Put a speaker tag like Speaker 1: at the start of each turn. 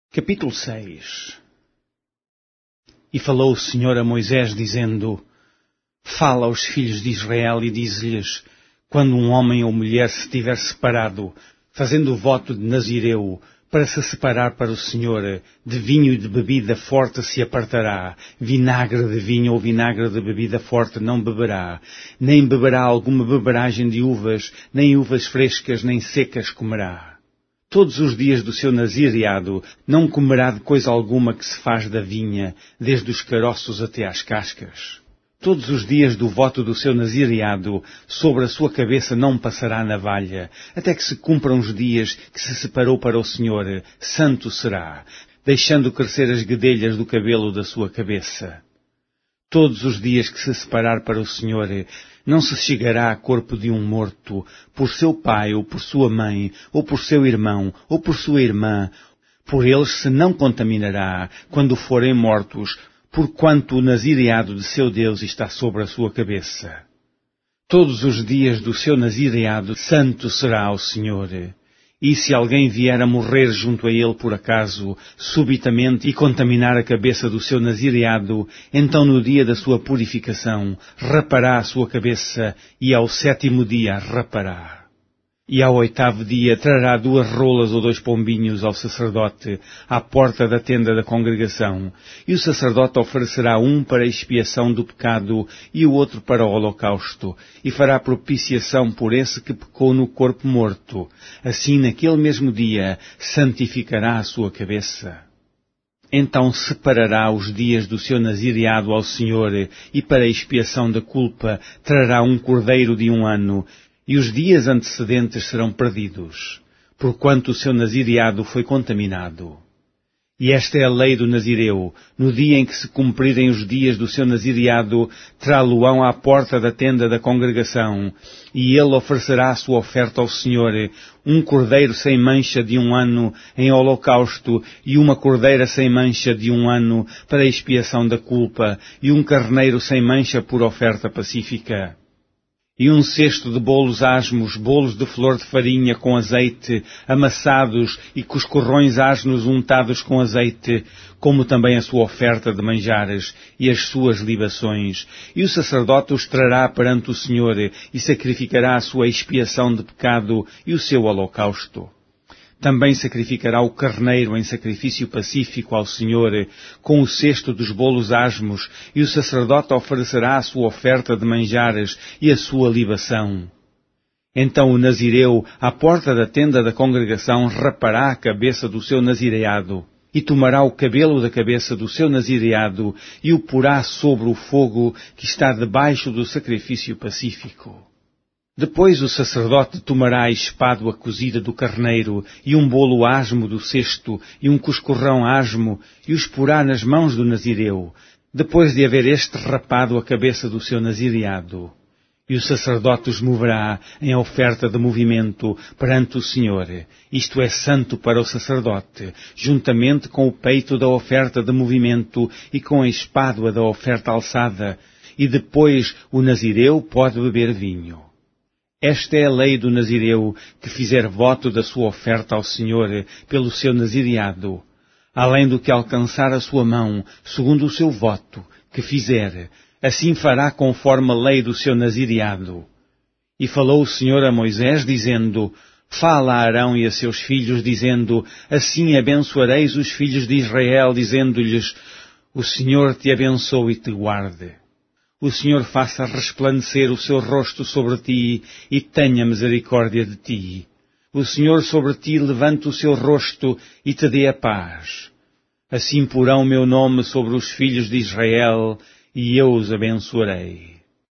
Speaker 1: Capítulo 6. E falou o Senhor a Moisés, dizendo: Fala aos filhos de Israel e diz-lhes: quando um homem ou mulher se tiver separado, fazendo o voto de Nazireu, para se separar para o Senhor, de vinho e de bebida forte se apartará, vinagre de vinho ou vinagre de bebida forte não beberá, nem beberá alguma beberagem de uvas, nem uvas frescas nem secas comerá. Todos os dias do seu nazireado não comerá de coisa alguma que se faz da vinha, desde os caroços até às cascas. Todos os dias do voto do seu nazireado, sobre a sua cabeça não passará navalha, até que se cumpram os dias que se separou para o Senhor, santo será, deixando crescer as guedelhas do cabelo da sua cabeça. Todos os dias que se separar para o Senhor, não se chegará a corpo de um morto, por seu pai, ou por sua mãe, ou por seu irmão, ou por sua irmã. Por eles se não contaminará, quando forem mortos, porquanto o nazireado de seu Deus está sobre a sua cabeça. Todos os dias do seu nazireado, santo será ao Senhor. E se alguém vier a morrer junto a ele por acaso, subitamente, e contaminar a cabeça do seu nazireado, então no dia da sua purificação, rapará a sua cabeça, e ao 7º dia rapará. E ao 8º dia trará 2 rolas ou 2 pombinhos ao sacerdote, à porta da tenda da congregação, e o sacerdote oferecerá um para a expiação do pecado e o outro para o holocausto, e fará propiciação por esse que pecou no corpo morto. Assim, naquele mesmo dia, santificará a sua cabeça. Então separará os dias do seu nazireado ao Senhor, e para a expiação da culpa trará um cordeiro de 1 ano, e os dias antecedentes serão perdidos, porquanto o seu nazireado foi contaminado. E esta é a lei do Nazireu: no dia em que se cumprirem os dias do seu nazireado, trá-lo-ão à porta da tenda da congregação, e ele oferecerá a sua oferta ao Senhor, um cordeiro sem mancha de 1 ano em holocausto, e uma cordeira sem mancha de 1 ano para a expiação da culpa, e um carneiro sem mancha por oferta pacífica. E um cesto de bolos asmos, bolos de flor de farinha com azeite, amassados, e coscorrões asnos untados com azeite, como também a sua oferta de manjares e as suas libações. E o sacerdote os trará perante o Senhor, e sacrificará a sua expiação de pecado e o seu holocausto. Também sacrificará o carneiro em sacrifício pacífico ao Senhor, com o cesto dos bolos asmos, e o sacerdote oferecerá a sua oferta de manjares e a sua libação. Então o nazireu, à porta da tenda da congregação, rapará a cabeça do seu nazireado, e tomará o cabelo da cabeça do seu nazireado, e o porá sobre o fogo que está debaixo do sacrifício pacífico. Depois o sacerdote tomará a espádua cozida do carneiro, e um bolo asmo do cesto, e um coscorrão asmo, e os porá nas mãos do nazireu, depois de haver este rapado a cabeça do seu nazireado. E o sacerdote os moverá em oferta de movimento perante o Senhor. Isto é santo para o sacerdote, juntamente com o peito da oferta de movimento e com a espádua da oferta alçada, e depois o nazireu pode beber vinho. Esta é a lei do nazireu que fizer voto da sua oferta ao Senhor pelo seu nazireado, além do que alcançar a sua mão, segundo o seu voto, que fizer, assim fará conforme a lei do seu nazireado. E falou o Senhor a Moisés, dizendo: Fala a Arão e a seus filhos, dizendo: Assim abençoareis os filhos de Israel, dizendo-lhes: O Senhor te abençoe e te guarde. O Senhor faça resplandecer o seu rosto sobre ti e tenha misericórdia de ti. O Senhor sobre ti levante o seu rosto e te dê a paz. Assim porão o meu nome sobre os filhos de Israel e eu os abençoarei.